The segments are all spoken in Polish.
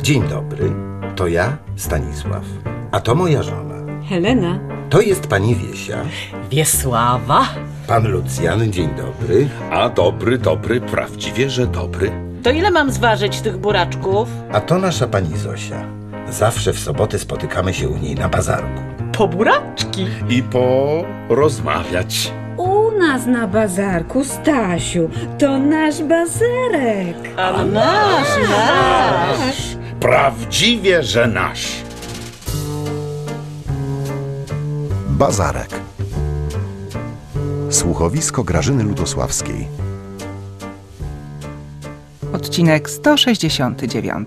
Dzień dobry, to ja, Stanisław, a to moja żona. Helena. To jest pani Wiesia. Wiesława. Pan Lucjan, dzień dobry. A dobry, prawdziwie, że dobry. To ile mam zważyć tych buraczków? A to nasza pani Zosia. Zawsze w soboty spotykamy się u niej na bazarku. Po buraczki. I porozmawiać. U nas na bazarku, Stasiu, to nasz bazarek. A nasz. Prawdziwie, że nasz. Bazarek. Słuchowisko Grażyny Lutosławskiej. Odcinek 169.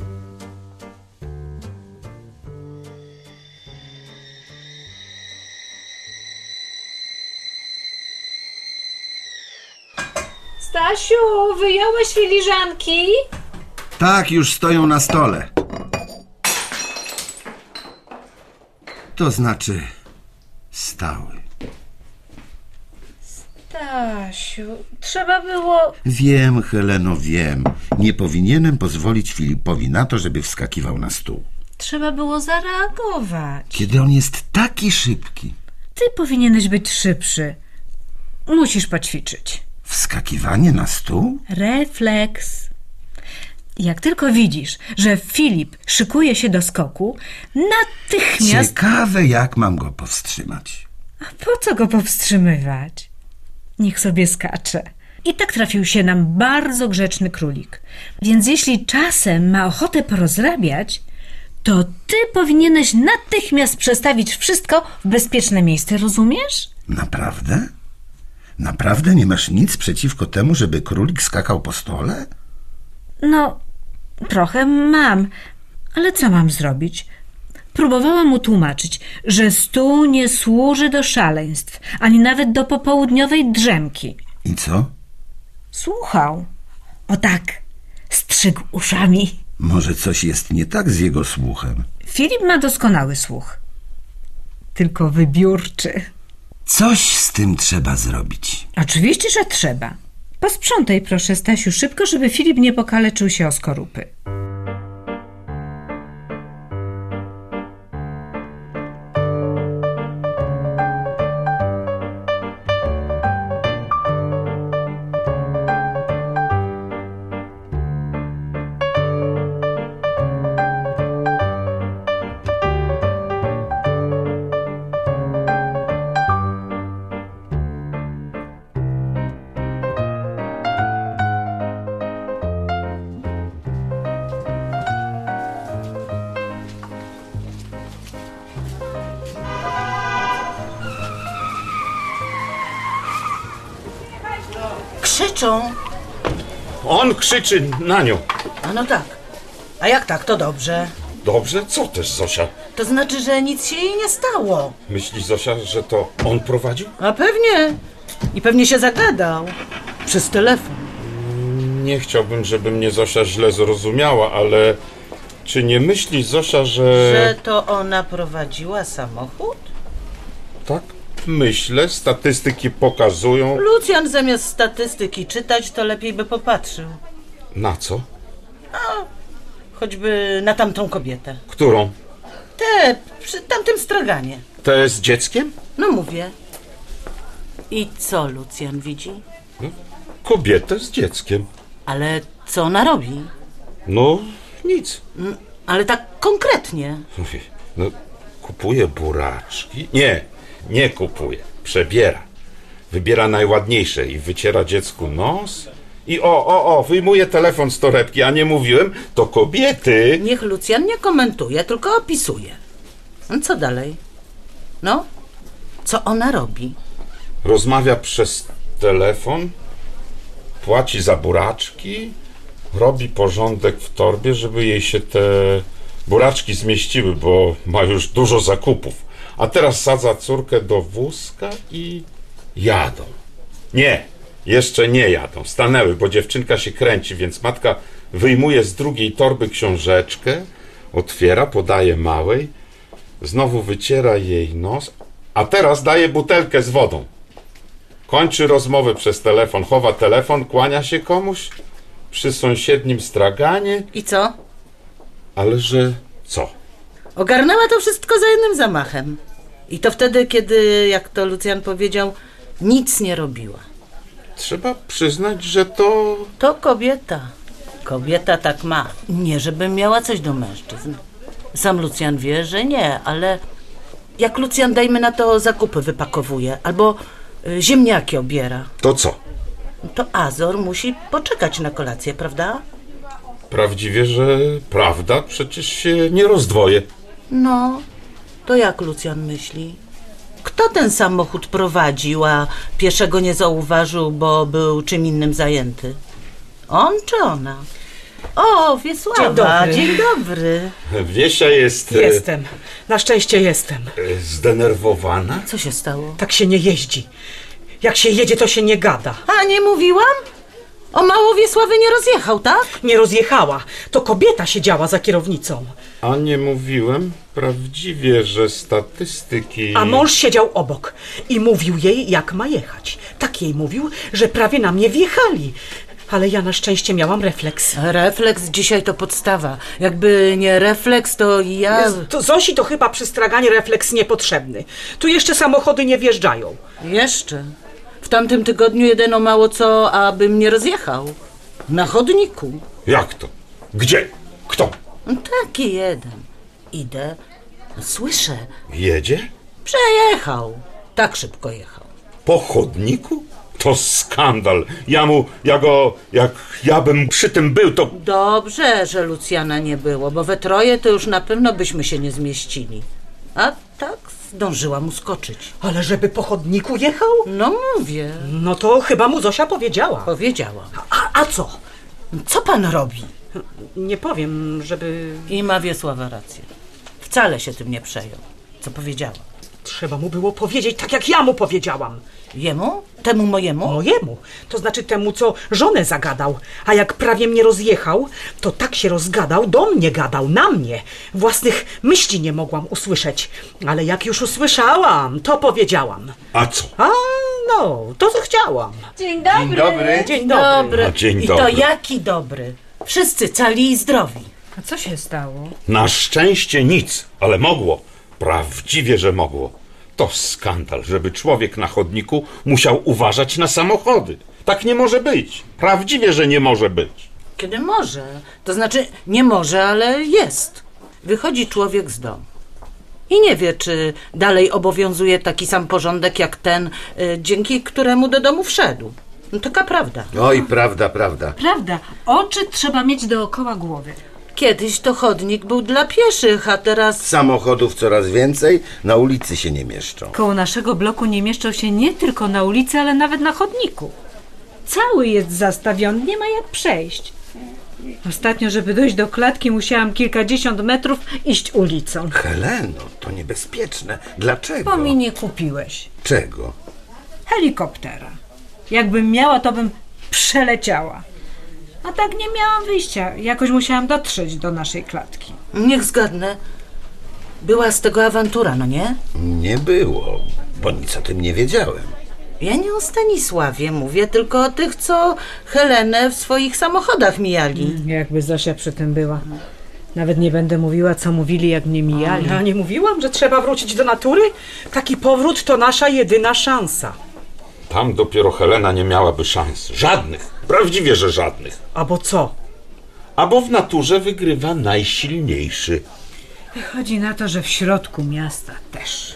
Stasiu, wyjąłeś filiżanki? Tak, już stoją na stole. To znaczy stały. Stasiu, trzeba było... Wiem, Heleno, wiem. Nie powinienem pozwolić Filipowi na to, żeby wskakiwał na stół. Trzeba było zareagować. Kiedy on jest taki szybki. Ty powinieneś być szybszy. Musisz poćwiczyć. Wskakiwanie na stół? Refleks. Jak tylko widzisz, że Filip szykuje się do skoku, natychmiast... Ciekawe, jak mam go powstrzymać. A po co go powstrzymywać? Niech sobie skacze. I tak trafił się nam bardzo grzeczny królik. Więc jeśli czasem ma ochotę porozrabiać, to ty powinieneś natychmiast przestawić wszystko w bezpieczne miejsce, rozumiesz? Naprawdę? Naprawdę nie masz nic przeciwko temu, żeby królik skakał po stole? No, trochę mam, ale co mam zrobić? Próbowałam mu tłumaczyć, że stół nie służy do szaleństw, ani nawet do popołudniowej drzemki. I co? Słuchał. O tak, strzygł uszami. Może coś jest nie tak z jego słuchem? Filip ma doskonały słuch. Tylko wybiórczy. Coś z tym trzeba zrobić. Oczywiście, że trzeba. Posprzątaj proszę, Stasiu, szybko, żeby Filip nie pokaleczył się o skorupy. Krzyczą. On krzyczy na nią. A no tak. A jak tak, to dobrze. Dobrze? Co też, Zosia? To znaczy, że nic się jej nie stało. Myśli Zosia, że to on prowadził? A pewnie. I pewnie się zagadał. Przez telefon. Nie chciałbym, żeby mnie Zosia źle zrozumiała, ale czy nie myśli Zosia, Że to ona prowadziła samochód? Tak, myślę. Statystyki pokazują... Lucjan zamiast statystyki czytać, to lepiej by popatrzył. Na co? Choćby na tamtą kobietę. Którą? Tę, przy tamtym straganie. Te z dzieckiem? No mówię. I co Lucjan widzi? Kobietę z dzieckiem. Ale co ona robi? No, nic. Ale tak konkretnie. No, kupuje buraczki. Nie kupuje. Przebiera. Wybiera najładniejsze i wyciera dziecku nos. I wyjmuje telefon z torebki, a nie mówiłem, to kobiety. Niech Lucjan nie komentuje, tylko opisuje. No co dalej? No, co ona robi? Rozmawia przez telefon, płaci za buraczki, robi porządek w torbie, żeby jej się te buraczki zmieściły, bo ma już dużo zakupów. A teraz sadza córkę do wózka i jadą. Nie, jeszcze nie jadą. Stanęły, bo dziewczynka się kręci, więc matka wyjmuje z drugiej torby książeczkę, otwiera, podaje małej, znowu wyciera jej nos, a teraz daje butelkę z wodą. Kończy rozmowę przez telefon, chowa telefon, kłania się komuś przy sąsiednim straganie. I co? Ale że co? Ogarnęła to wszystko za jednym zamachem. I to wtedy, kiedy, jak to Lucjan powiedział, nic nie robiła. Trzeba przyznać, że to... To kobieta. Kobieta tak ma. Nie, żebym miała coś do mężczyzn. Sam Lucjan wie, że nie, ale jak Lucjan, dajmy na to, zakupy wypakowuje albo ziemniaki obiera, To co? to Azor musi poczekać na kolację, prawda? Prawdziwie, że prawda przecież się nie rozdwoje. No, to jak Lucjan myśli? Kto ten samochód prowadził, a pieszego nie zauważył, bo był czym innym zajęty? On czy ona? O, Wiesława, dzień dobry. Wiesia jest... Jestem. Na szczęście jestem. Zdenerwowana? Co się stało? Tak się nie jeździ. Jak się jedzie, to się nie gada. A nie mówiłam? O mało Wiesławy nie rozjechał, tak? Nie rozjechała. To kobieta siedziała za kierownicą. A nie mówiłem prawdziwie, że statystyki... A mąż siedział obok i mówił jej, jak ma jechać. Tak jej mówił, że prawie na mnie wjechali. Ale ja na szczęście miałam refleks. Refleks dzisiaj to podstawa. Jakby nie refleks, to ja... To Zosi to chyba przy straganie refleks niepotrzebny. Tu jeszcze samochody nie wjeżdżają. Jeszcze. W tamtym tygodniu jeden o mało co, abym nie rozjechał. Na chodniku. Jak to? Gdzie? Kto? Taki jeden. Idę, słyszę. Jedzie? Przejechał. Tak szybko jechał. Po chodniku? To skandal. Jak ja bym przy tym był, to... Dobrze, że Lucjana nie było, bo we troje to już na pewno byśmy się nie zmieścili. A tak zdążyłam uskoczyć. Ale żeby po chodniku jechał? No mówię. No to chyba mu Zosia powiedziała. Powiedziałam. A co? Co pan robi? Nie powiem, żeby... I ma Wiesława rację. Wcale się tym nie przejął. Co powiedziała? Trzeba mu było powiedzieć tak, jak ja mu powiedziałam. Jemu? Temu mojemu? Mojemu. To znaczy temu, co żonę zagadał. A jak prawie mnie rozjechał, to tak się rozgadał, do mnie gadał, na mnie. Własnych myśli nie mogłam usłyszeć. Ale jak już usłyszałam, to powiedziałam. A co? A no, to co chciałam. Dzień dobry. Dzień dobry. Dzień dobry. Dobry. A dzień I dobry. to jaki dobry. Wszyscy cali i zdrowi. A co się stało? Na szczęście nic, ale mogło. Prawdziwie, że mogło. To skandal, żeby człowiek na chodniku musiał uważać na samochody. Tak nie może być. Prawdziwie, że nie może być. Kiedy może. To znaczy nie może, ale jest. Wychodzi człowiek z domu. I nie wie, czy dalej obowiązuje taki sam porządek jak ten, dzięki któremu do domu wszedł. No taka prawda. Oj, prawda. Prawda, oczy trzeba mieć dookoła głowy. Kiedyś to chodnik był dla pieszych, a teraz... Samochodów coraz więcej, na ulicy się nie mieszczą. Koło naszego bloku nie mieszczą się nie tylko na ulicy, ale nawet na chodniku. Cały jest zastawiony, nie ma jak przejść. Ostatnio, żeby dojść do klatki, musiałam kilkadziesiąt metrów iść ulicą. Heleno, to niebezpieczne. Dlaczego? Bo mi nie kupiłeś Czego? helikoptera. Jakbym miała, to bym przeleciała. A tak nie miałam wyjścia. Jakoś musiałam dotrzeć do naszej klatki. Niech zgadnę. Była z tego awantura, no nie? Nie było, bo nic o tym nie wiedziałem. Ja nie o Stanisławie mówię, tylko o tych, co Helenę w swoich samochodach mijali. Jakby Zosia przy tym była. Nawet nie będę mówiła, co mówili, jak mnie mijali. Ja nie mówiłam, że trzeba wrócić do natury? Taki powrót to nasza jedyna szansa. Tam dopiero Helena nie miałaby szans. Żadnych. Prawdziwie, że żadnych. A bo co? A bo w naturze wygrywa najsilniejszy. Chodzi na to, że w środku miasta też.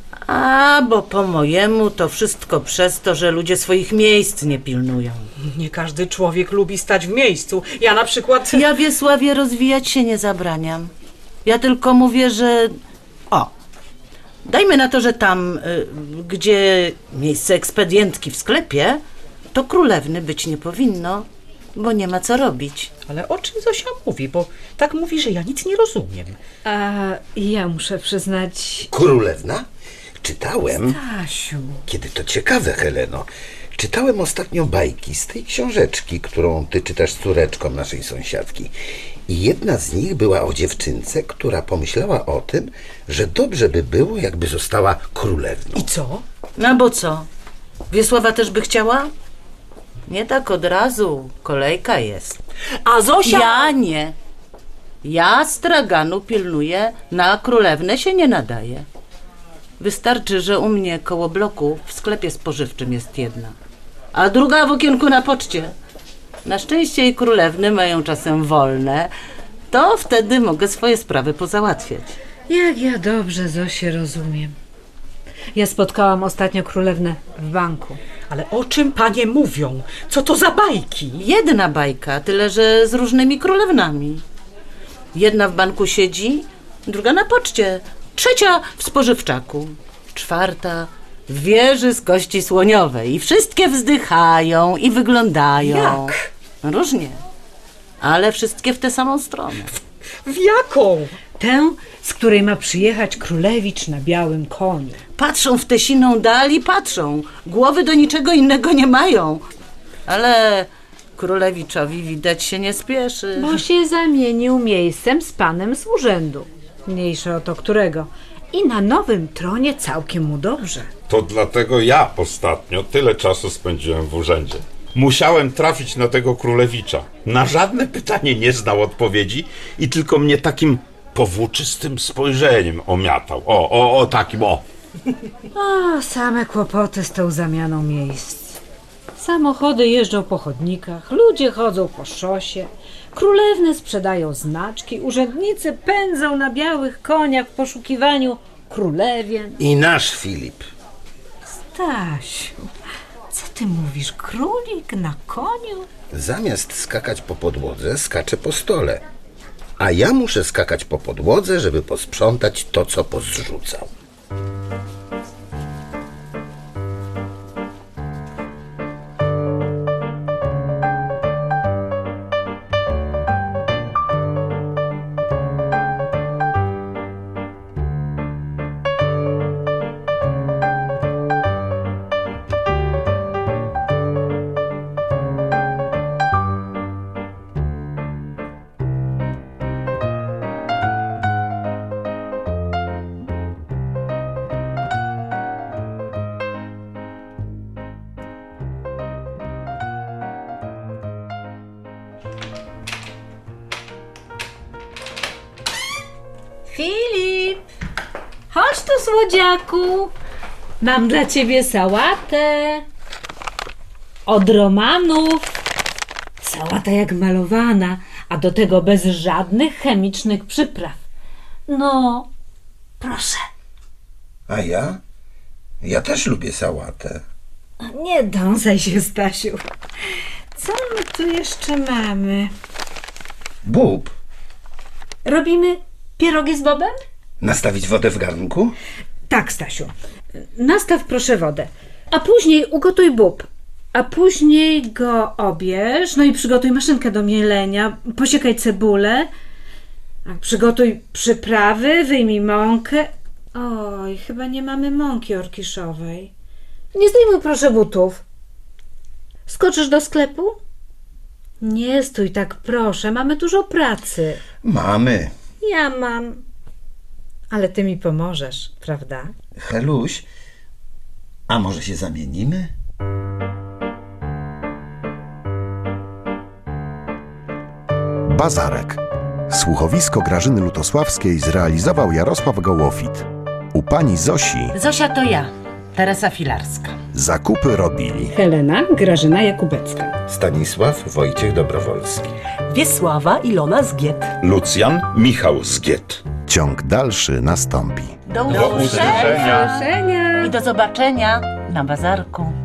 A, bo po mojemu to wszystko przez to, że ludzie swoich miejsc nie pilnują. Nie każdy człowiek lubi stać w miejscu. Ja na przykład... Ja Wiesławie rozwijać się nie zabraniam. Ja tylko mówię, że... O, dajmy na to, że tam, gdzie miejsce ekspedientki w sklepie, to królewny być nie powinno, bo nie ma co robić. Ale o czym Zosia mówi? Bo tak mówi, że ja nic nie rozumiem. A ja muszę przyznać... Królewna? Czytałem. Asiu... Kiedy to ciekawe, Heleno. Czytałem ostatnio bajki z tej książeczki, którą ty czytasz z córeczką naszej sąsiadki. I jedna z nich była o dziewczynce, która pomyślała o tym, że dobrze by było, jakby została królewną. I co? No bo co? Wiesława też by chciała? Nie tak od razu. Kolejka jest. A Zosia... Ja nie. Ja straganu pilnuję, na królewnę się nie nadaje. Wystarczy, że u mnie koło bloku w sklepie spożywczym jest jedna, a druga w okienku na poczcie. Na szczęście i królewny mają czasem wolne, to wtedy mogę swoje sprawy pozałatwiać. Jak ja dobrze Zosię rozumiem. Ja spotkałam ostatnio królewnę w banku. Ale o czym panie mówią? Co to za bajki? Jedna bajka, tyle że z różnymi królewnami. Jedna w banku siedzi, druga na poczcie, trzecia w spożywczaku, czwarta w wieży z kości słoniowej. I wszystkie wzdychają i wyglądają. Jak? Różnie, ale wszystkie w tę samą stronę. W jaką? Tę, z której ma przyjechać królewicz na białym koniu. Patrzą w tę siną dal i patrzą. Głowy do niczego innego nie mają. Ale królewiczowi widać się nie spieszy. Bo się zamienił miejscem z panem z urzędu. Mniejsze o to którego. I na nowym tronie całkiem mu dobrze. To dlatego ja ostatnio tyle czasu spędziłem w urzędzie. Musiałem trafić na tego królewicza. Na żadne pytanie nie znał odpowiedzi i tylko mnie takim powłóczystym spojrzeniem omiatał. O takim. O, same kłopoty z tą zamianą miejsc. Samochody jeżdżą po chodnikach, ludzie chodzą po szosie, królewny sprzedają znaczki, urzędnicy pędzą na białych koniach w poszukiwaniu królewien. I nasz Filip. Stasiu, co ty mówisz? Królik na koniu? Zamiast skakać po podłodze, skacze po stole. A ja muszę skakać po podłodze, żeby posprzątać to, co pozrzucał. Filip, chodź tu, słodziaku. Mam dla ciebie sałatę. Od Romanów. Sałata jak malowana, a do tego bez żadnych chemicznych przypraw. No, proszę. A ja? Ja też lubię sałatę. Nie dąsaj się, Stasiu. Co my tu jeszcze mamy? Bób. Robimy pierogi z bobem? Nastawić wodę w garnku? Tak, Stasiu. Nastaw proszę wodę. A później ugotuj bób. A później go obierz, no i przygotuj maszynkę do mielenia, posiekaj cebulę, przygotuj przyprawy, wyjmij mąkę. Oj, chyba nie mamy mąki orkiszowej. Nie zdejmuj proszę butów. Skoczysz do sklepu? Nie stój tak, proszę, mamy dużo pracy. Mamy. Ja mam. Ale ty mi pomożesz, prawda? Heluś, a może się zamienimy? Bazarek. Słuchowisko Grażyny Lutosławskiej zrealizował Jarosław Gołofit. U pani Zosi Zosia to ja, Teresa Filarska. zakupy robili Helena Grażyna Jakubecka. Stanisław Wojciech Dobrowolski. Wiesława Ilona Zgiet. Lucjan Michał Zgiet. Ciąg dalszy nastąpi. Do usłyszenia. I do zobaczenia na bazarku.